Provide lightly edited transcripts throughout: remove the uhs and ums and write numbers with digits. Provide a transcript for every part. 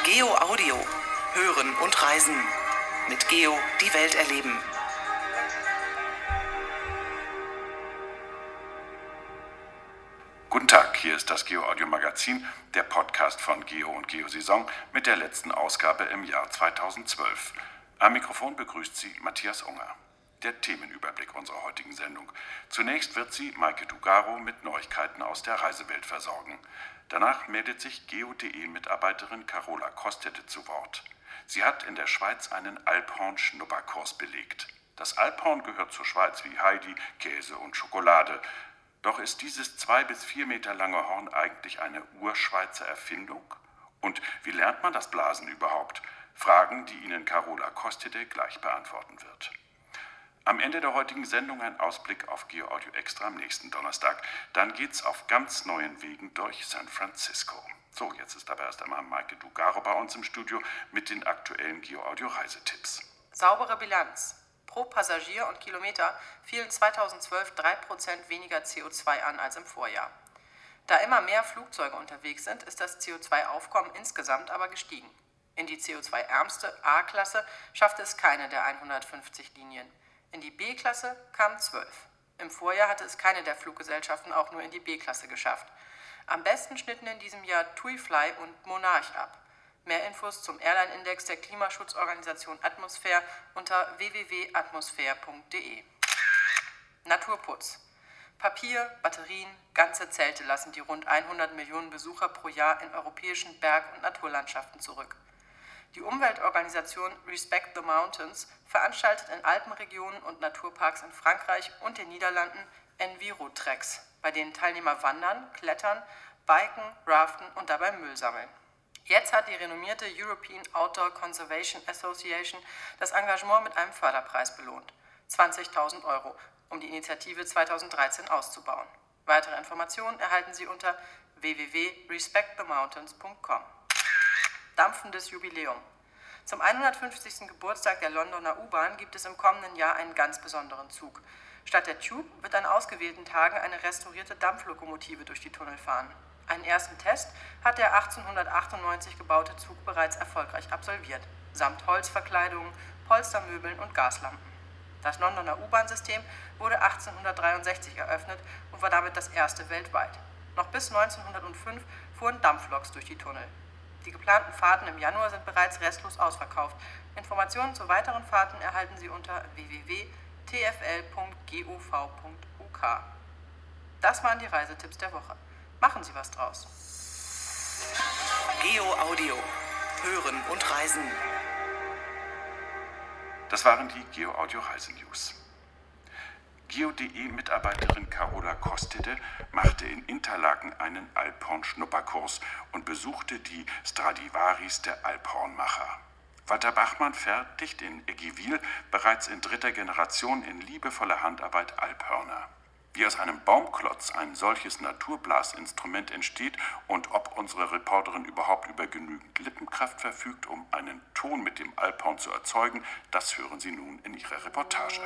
Geo Audio. Hören und reisen. Mit Geo die Welt erleben. Guten Tag, hier ist das Geo Audio Magazin, der Podcast von Geo und Geosaison mit der letzten Ausgabe im Jahr 2012. Am Mikrofon begrüßt Sie Matthias Unger. Der Themenüberblick unserer heutigen Sendung. Zunächst wird Sie Maike Dugaro mit Neuigkeiten aus der Reisewelt versorgen. Danach meldet sich Geo.de-Mitarbeiterin Carola Kostede zu Wort. Sie hat in der Schweiz einen Alphorn-Schnupperkurs belegt. Das Alphorn gehört zur Schweiz wie Heidi, Käse und Schokolade. Doch ist dieses 2 bis 4 Meter lange Horn eigentlich eine Urschweizer Erfindung? Und wie lernt man das Blasen überhaupt? Fragen, die Ihnen Carola Kostede gleich beantworten wird. Am Ende der heutigen Sendung ein Ausblick auf Geo Audio Extra am nächsten Donnerstag. Dann geht's auf ganz neuen Wegen durch San Francisco. So, jetzt ist aber erst einmal Maike Dugaro bei uns im Studio mit den aktuellen Geo Audio Reisetipps. Saubere Bilanz. Pro Passagier und Kilometer fielen 2012 3% weniger CO2 an als im Vorjahr. Da immer mehr Flugzeuge unterwegs sind, ist das CO2-Aufkommen insgesamt aber gestiegen. In die CO2-ärmste A-Klasse schaffte es keine der 150 Linien. In die B-Klasse kamen 12. Im Vorjahr hatte es keine der Fluggesellschaften auch nur in die B-Klasse geschafft. Am besten schnitten in diesem Jahr TuiFly und Monarch ab. Mehr Infos zum Airline-Index der Klimaschutzorganisation Atmosphäre unter www.atmosphäre.de. Naturputz. Papier, Batterien, ganze Zelte lassen die rund 100 Millionen Besucher pro Jahr in europäischen Berg- und Naturlandschaften zurück. Die Umweltorganisation Respect the Mountains veranstaltet in Alpenregionen und Naturparks in Frankreich und den Niederlanden Enviro-Treks, bei denen Teilnehmer wandern, klettern, biken, raften und dabei Müll sammeln. Jetzt hat die renommierte European Outdoor Conservation Association das Engagement mit einem Förderpreis belohnt. 20.000 €, um die Initiative 2013 auszubauen. Weitere Informationen erhalten Sie unter www.respectthemountains.com. Dampfendes Jubiläum. Zum 150. Geburtstag der Londoner U-Bahn gibt es im kommenden Jahr einen ganz besonderen Zug. Statt der Tube wird an ausgewählten Tagen eine restaurierte Dampflokomotive durch die Tunnel fahren. Einen ersten Test hat der 1898 gebaute Zug bereits erfolgreich absolviert, samt Holzverkleidungen, Polstermöbeln und Gaslampen. Das Londoner U-Bahn-System wurde 1863 eröffnet und war damit das erste weltweit. Noch bis 1905 fuhren Dampfloks durch die Tunnel. Die geplanten Fahrten im Januar sind bereits restlos ausverkauft. Informationen zu weiteren Fahrten erhalten Sie unter www.tfl.gov.uk. Das waren die Reisetipps der Woche. Machen Sie was draus. Geo Audio. Hören und reisen. Das waren die Geo Audio Reisenews. Geo.de-Mitarbeiterin Carola Kostede machte in Interlaken einen Alphorn-Schnupperkurs und besuchte die Stradivaris der Alphornmacher. Walter Bachmann fertigt in Eggyville bereits in 3. Generation in liebevoller Handarbeit Alphörner. Wie aus einem Baumklotz ein solches Naturblasinstrument entsteht und ob unsere Reporterin überhaupt über genügend Lippenkraft verfügt, um einen Ton mit dem Alphorn zu erzeugen, das hören Sie nun in ihrer Reportage.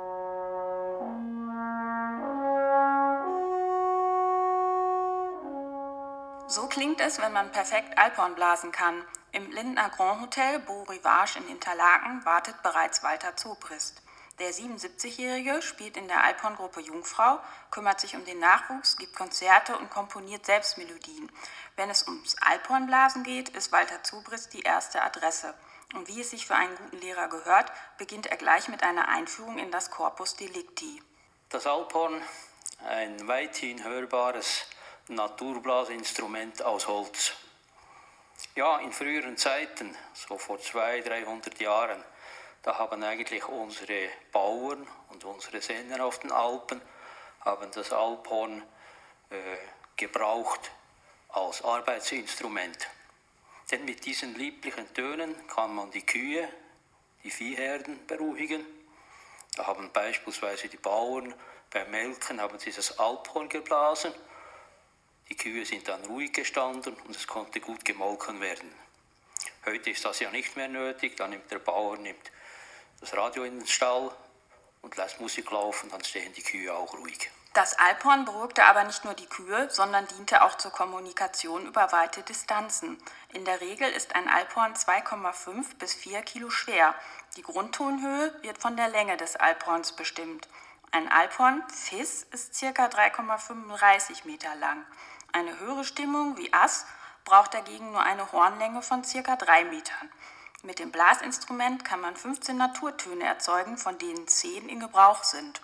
So klingt es, wenn man perfekt Alphorn blasen kann. Im Lindner Grand Hotel Beau Rivage in Interlaken wartet bereits Walter Zobrist. Der 77-Jährige spielt in der Alphorn-Gruppe Jungfrau, kümmert sich um den Nachwuchs, gibt Konzerte und komponiert selbst Melodien. Wenn es ums Alphornblasen geht, ist Walter Zobrist die erste Adresse. Und wie es sich für einen guten Lehrer gehört, beginnt er gleich mit einer Einführung in das Corpus Delicti. Das Alphorn, ein weithin hörbares Naturblasinstrument aus Holz. Ja, in früheren Zeiten, so vor 200-300 Jahren, da haben eigentlich unsere Bauern und unsere Senner auf den Alpen haben das Alphorn gebraucht als Arbeitsinstrument. Denn mit diesen lieblichen Tönen kann man die Kühe, die Viehherden beruhigen. Da haben beispielsweise die Bauern beim Melken haben sie das Alphorn geblasen. Die Kühe sind dann ruhig gestanden und es konnte gut gemolken werden. Heute ist das ja nicht mehr nötig, dann nimmt der Bauer das Radio in den Stall und lässt Musik laufen, dann stehen die Kühe auch ruhig. Das Alphorn beruhigte aber nicht nur die Kühe, sondern diente auch zur Kommunikation über weite Distanzen. In der Regel ist ein Alphorn 2,5 bis 4 Kilo schwer. Die Grundtonhöhe wird von der Länge des Alphorns bestimmt. Ein Alphorn Fis ist ca. 3,35 Meter lang. Eine höhere Stimmung wie Ass braucht dagegen nur eine Hornlänge von ca. 3 Metern. Mit dem Blasinstrument kann man 15 Naturtöne erzeugen, von denen 10 in Gebrauch sind.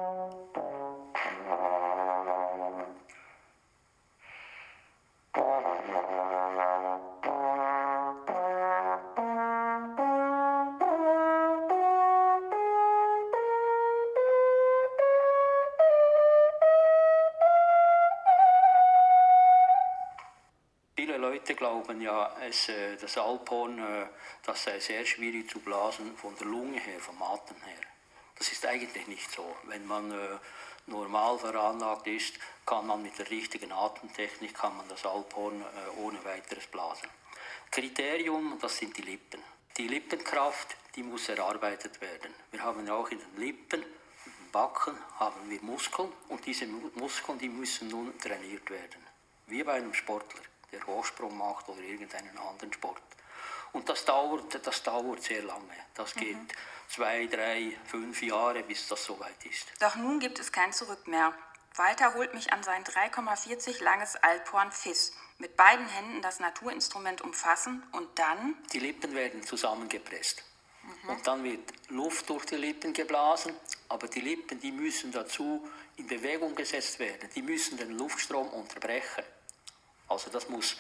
Viele Leute glauben ja, das Alphorn, das sei sehr schwierig zu blasen von der Lunge her, vom Atem her. Das ist eigentlich nicht so. Wenn man normal veranlagt ist, kann man mit der richtigen Atemtechnik das Alphorn ohne weiteres blasen. Kriterium, das sind die Lippen. Die Lippenkraft, die muss erarbeitet werden. Wir haben auch in den Lippen, im Backen, haben wir Muskeln und diese Muskeln, die müssen nun trainiert werden. Wie bei einem Sportler, der Hochsprung macht oder irgendeinen anderen Sport. Und das dauert sehr lange. Das geht 2, 3, 5 Jahre, bis das soweit ist. Doch nun gibt es kein Zurück mehr. Walter holt mich an sein 3,40 langes Alphorn Fis. Mit beiden Händen das Naturinstrument umfassen und dann... Die Lippen werden zusammengepresst. Und dann wird Luft durch die Lippen geblasen, aber die Lippen, die müssen dazu in Bewegung gesetzt werden. Die müssen den Luftstrom unterbrechen. Also das muss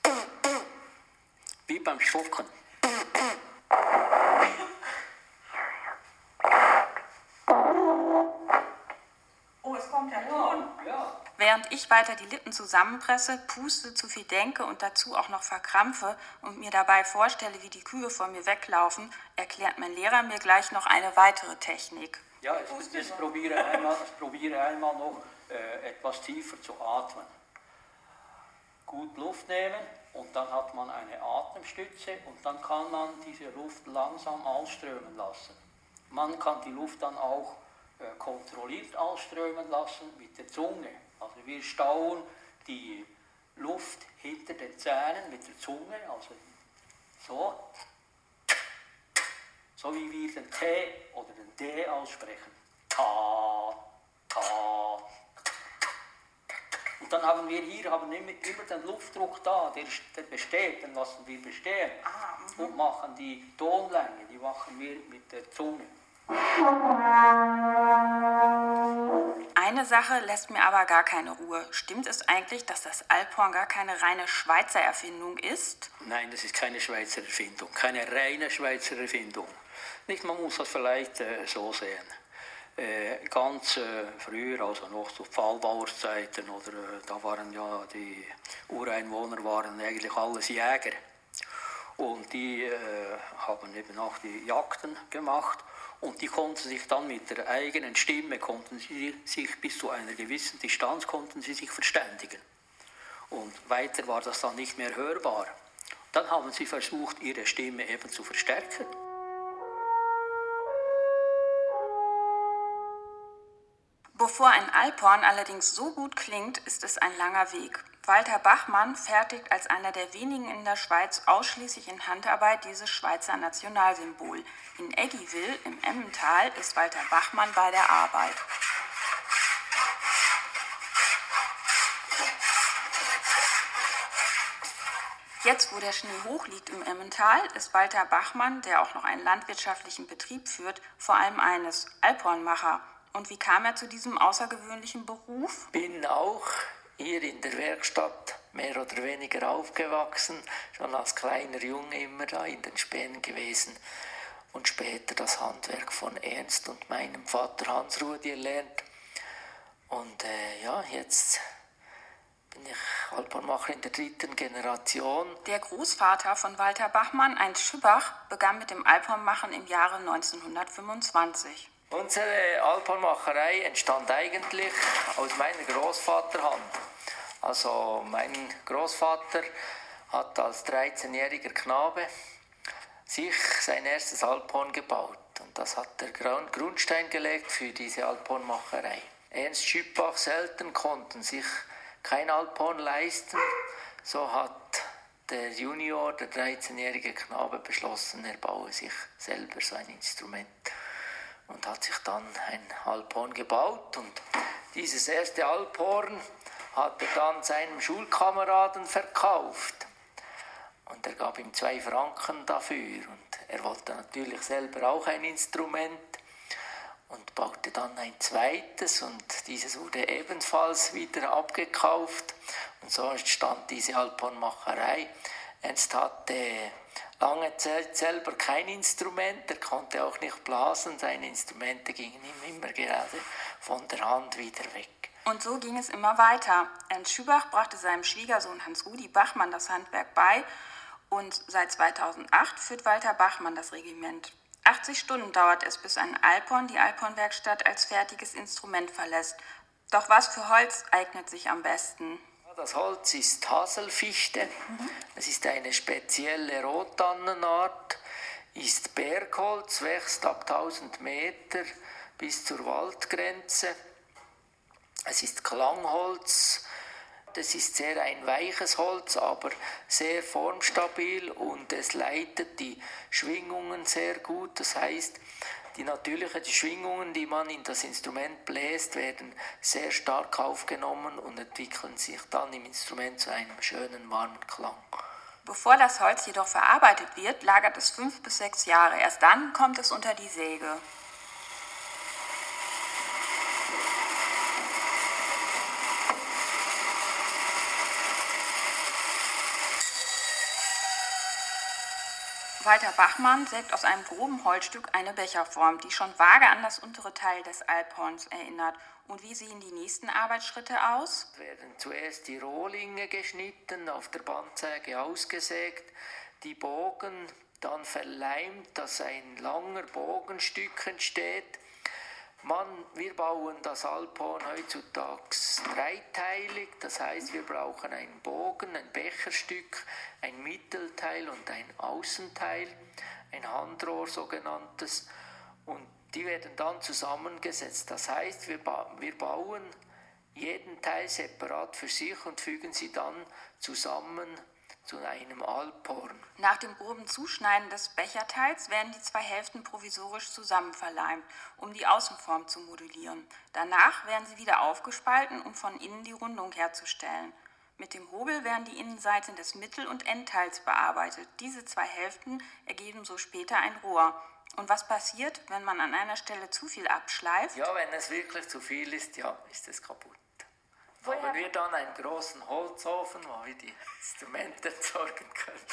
wie beim Spucken. Oh, es kommt der Ton. Ja. Während ich weiter die Lippen zusammenpresse, puste, zu viel denke und dazu auch noch verkrampfe und mir dabei vorstelle, wie die Kühe vor mir weglaufen, erklärt mein Lehrer mir gleich noch eine weitere Technik. Ja, jetzt probiere einmal noch etwas tiefer zu atmen. Gut Luft nehmen und dann hat man eine Atemstütze und dann kann man diese Luft langsam ausströmen lassen. Man kann die Luft dann auch kontrolliert ausströmen lassen mit der Zunge. Also wir stauen die Luft hinter den Zähnen mit der Zunge, also so wie wir den T oder den D aussprechen. Ta, ta. Und dann haben wir hier immer den Luftdruck da, der besteht, den lassen wir bestehen. Und machen die Tonlänge, die machen wir mit der Zunge. Eine Sache lässt mir aber gar keine Ruhe. Stimmt es eigentlich, dass das Alphorn gar keine reine Schweizer Erfindung ist? Nein, das ist keine Schweizer Erfindung, keine reine Schweizer Erfindung. Nicht, man muss das vielleicht so sehen. Ganz früher, also noch zu Pfahlbauerszeiten, oder da waren ja die Ureinwohner waren eigentlich alles Jäger. Und die haben eben auch die Jagden gemacht. Und die konnten sich dann mit der eigenen Stimme, konnten sie sich bis zu einer gewissen Distanz, konnten sie sich verständigen. Und weiter war das dann nicht mehr hörbar. Dann haben sie versucht, ihre Stimme eben zu verstärken. Bevor ein Alphorn allerdings so gut klingt, ist es ein langer Weg. Walter Bachmann fertigt als einer der wenigen in der Schweiz ausschließlich in Handarbeit dieses Schweizer Nationalsymbol. In Eggiwil im Emmental ist Walter Bachmann bei der Arbeit. Jetzt, wo der Schnee hoch liegt im Emmental, ist Walter Bachmann, der auch noch einen landwirtschaftlichen Betrieb führt, vor allem eines: Alphornmacher. Und wie kam er zu diesem außergewöhnlichen Beruf? Bin auch hier in der Werkstatt mehr oder weniger aufgewachsen, schon als kleiner Junge immer da in den Spänen gewesen und später das Handwerk von Ernst und meinem Vater Hans-Rudi erlernt. Und jetzt bin ich Alphornmacher in der 3. Generation. Der Großvater von Walter Bachmann, Ernst Schübach, begann mit dem Alphornmachen im Jahre 1925. Unsere Alphornmacherei entstand eigentlich aus meiner Großvaterhand. Also mein Großvater hat als 13-jähriger Knabe sich sein erstes Alphorn gebaut. Und das hat der Grundstein gelegt für diese Alphornmacherei. Ernst Schüppachs Eltern konnten sich kein Alphorn leisten. So hat der Junior, der 13-jährige Knabe, beschlossen, er baue sich selber so ein Instrument und hat sich dann ein Alphorn gebaut. Und dieses erste Alphorn hat er dann seinem Schulkameraden verkauft. Und er gab ihm 2 Franken dafür. Und er wollte natürlich selber auch ein Instrument und baute dann ein zweites. Und dieses wurde ebenfalls wieder abgekauft. Und so entstand diese Alphornmacherei. Ernst hatte lange Zeit selber kein Instrument. Er konnte auch nicht blasen. Seine Instrumente gingen ihm immer gerade von der Hand wieder weg. Und so ging es immer weiter. Ernst Schüppach brachte seinem Schwiegersohn Hans-Rudi Bachmann das Handwerk bei. Und seit 2008 führt Walter Bachmann das Regiment. 80 Stunden dauert es, bis ein Alphorn die Alphornwerkstatt als fertiges Instrument verlässt. Doch was für Holz eignet sich am besten? Das Holz ist Haselfichte. Es ist eine spezielle Rottannenart, ist Bergholz, wächst ab 1000 Meter bis zur Waldgrenze. Es ist Klangholz. Es ist sehr ein weiches Holz, aber sehr formstabil und es leitet die Schwingungen sehr gut. Das heißt, die Schwingungen, die man in das Instrument bläst, werden sehr stark aufgenommen und entwickeln sich dann im Instrument zu einem schönen, warmen Klang. Bevor das Holz jedoch verarbeitet wird, lagert es 5 bis 6 Jahre. Erst dann kommt es unter die Säge. Walter Bachmann sägt aus einem groben Holzstück eine Becherform, die schon vage an das untere Teil des Alphorns erinnert. Und wie sehen die nächsten Arbeitsschritte aus? Es werden zuerst die Rohlinge geschnitten, auf der Bandsäge ausgesägt, die Bogen dann verleimt, dass ein langer Bogenstück entsteht. Wir bauen das Alphorn heutzutage dreiteilig, das heißt, wir brauchen einen Bogen, ein Becherstück, ein Mittelteil und ein Außenteil, ein Handrohr sogenanntes, und die werden dann zusammengesetzt. Das heißt, wir bauen jeden Teil separat für sich und fügen sie dann zusammen zu einem Alphorn. Nach dem groben Zuschneiden des Becherteils werden die 2 Hälften provisorisch zusammen verleimt, um die Außenform zu modellieren. Danach werden sie wieder aufgespalten, um von innen die Rundung herzustellen. Mit dem Hobel werden die Innenseiten des Mittel- und Endteils bearbeitet. Diese 2 Hälften ergeben so später ein Rohr. Und was passiert, wenn man an einer Stelle zu viel abschleift? Ja, wenn es wirklich zu viel ist, ja, ist es kaputt. Haben wir dann einen großen Holzofen, wo wir die Instrumente entsorgen können.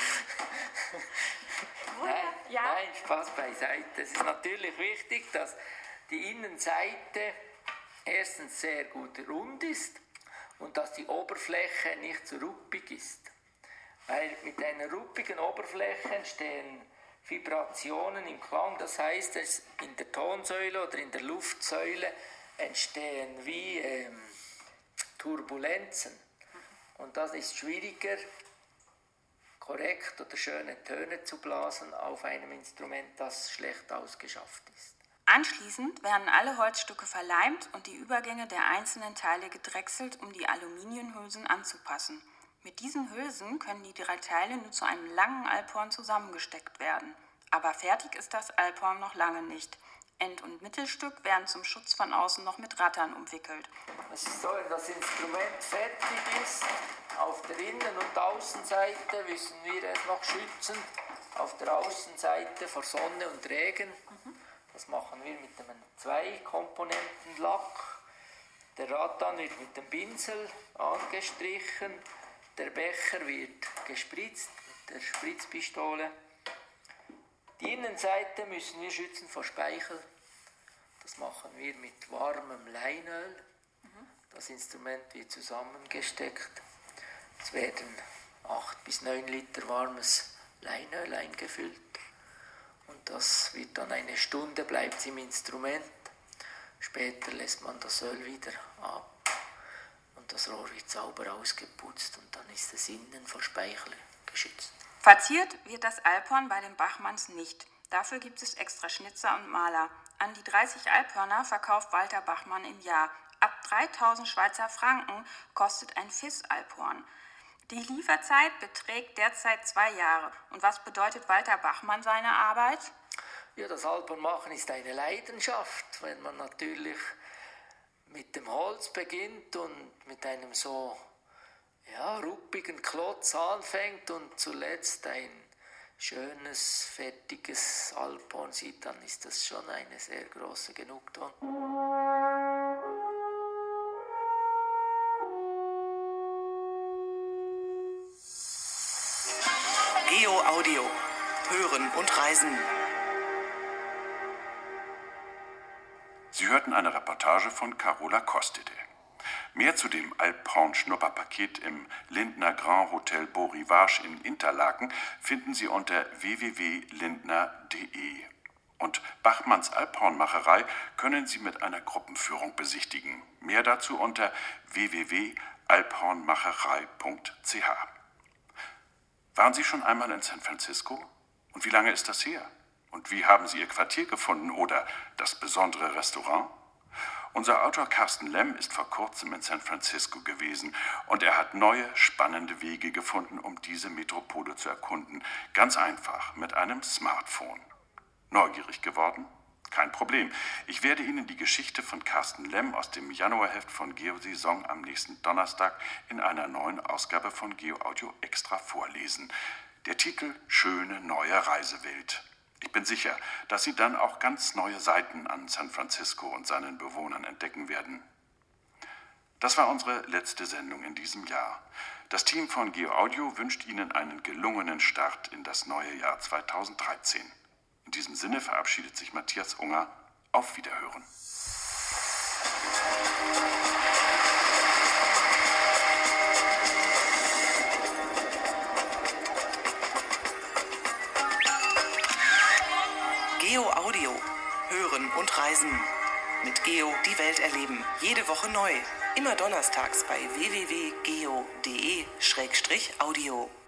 Nein, Spaß beiseite. Es ist natürlich wichtig, dass die Innenseite erstens sehr gut rund ist und dass die Oberfläche nicht zu ruppig ist. Weil mit einer ruppigen Oberfläche entstehen Vibrationen im Klang, das heißt, in der Tonsäule oder in der Luftsäule entstehen wie Turbulenzen. Und das ist schwieriger, korrekt oder schöne Töne zu blasen auf einem Instrument, das schlecht ausgeschafft ist. Anschließend werden alle Holzstücke verleimt und die Übergänge der einzelnen Teile gedrechselt, um die Aluminiumhülsen anzupassen. Mit diesen Hülsen können die 3 Teile nur zu einem langen Alphorn zusammengesteckt werden. Aber fertig ist das Alphorn noch lange nicht. End- und Mittelstück werden zum Schutz von außen noch mit Rattern umwickelt. Es ist so, wenn das Instrument fertig ist, auf der Innen- und Außenseite müssen wir es noch schützen. Auf der Außenseite vor Sonne und Regen. Das machen wir mit einem 2-Komponenten-Lack. Der Rattan wird mit dem Pinsel angestrichen. Der Becher wird gespritzt mit der Spritzpistole. Die Innenseite müssen wir schützen vor Speichel. Das machen wir mit warmem Leinöl. Das Instrument wird zusammengesteckt. Es werden 8 bis 9 Liter warmes Leinöl eingefüllt. Und das wird dann eine Stunde, bleibt im Instrument. Später lässt man das Öl wieder ab. Und das Rohr wird sauber ausgeputzt und dann ist es innen vor Speichel geschützt. Verziert wird das Alphorn bei den Bachmanns nicht. Dafür gibt es extra Schnitzer und Maler. An die 30 Alphörner verkauft Walter Bachmann im Jahr. Ab 3.000 Schweizer Franken kostet ein FIS-Alphorn. Die Lieferzeit beträgt derzeit 2 Jahre. Und was bedeutet Walter Bachmann seine Arbeit? Ja, das Alphorn-Machen ist eine Leidenschaft, wenn man natürlich mit dem Holz beginnt und mit einem so ruppigen Klotz anfängt und zuletzt ein schönes, fertiges Alphorn sieht, dann ist das schon eine sehr große Genugtuung. Geo Audio. Hören und Reisen. Sie hörten eine Reportage von Carola Kostede. Mehr zu dem Alphorn-Schnupperpaket im Lindner Grand Hotel Beau Rivage in Interlaken finden Sie unter www.lindner.de. Und Bachmanns Alphornmacherei können Sie mit einer Gruppenführung besichtigen. Mehr dazu unter www.alphornmacherei.ch. Waren Sie schon einmal in San Francisco? Und wie lange ist das her? Und wie haben Sie Ihr Quartier gefunden oder das besondere Restaurant? Unser Autor Carsten Lemm ist vor kurzem in San Francisco gewesen und er hat neue, spannende Wege gefunden, um diese Metropole zu erkunden. Ganz einfach, mit einem Smartphone. Neugierig geworden? Kein Problem. Ich werde Ihnen die Geschichte von Carsten Lemm aus dem Januarheft von Geo Saison am nächsten Donnerstag in einer neuen Ausgabe von Geo Audio Extra vorlesen. Der Titel Schöne neue Reisewelt. Ich bin sicher, dass Sie dann auch ganz neue Seiten an San Francisco und seinen Bewohnern entdecken werden. Das war unsere letzte Sendung in diesem Jahr. Das Team von Geo Audio wünscht Ihnen einen gelungenen Start in das neue Jahr 2013. In diesem Sinne verabschiedet sich Matthias Unger. Auf Wiederhören. Geo Audio. Hören und Reisen. Mit Geo die Welt erleben. Jede Woche neu. Immer donnerstags bei www.geo.de/audio.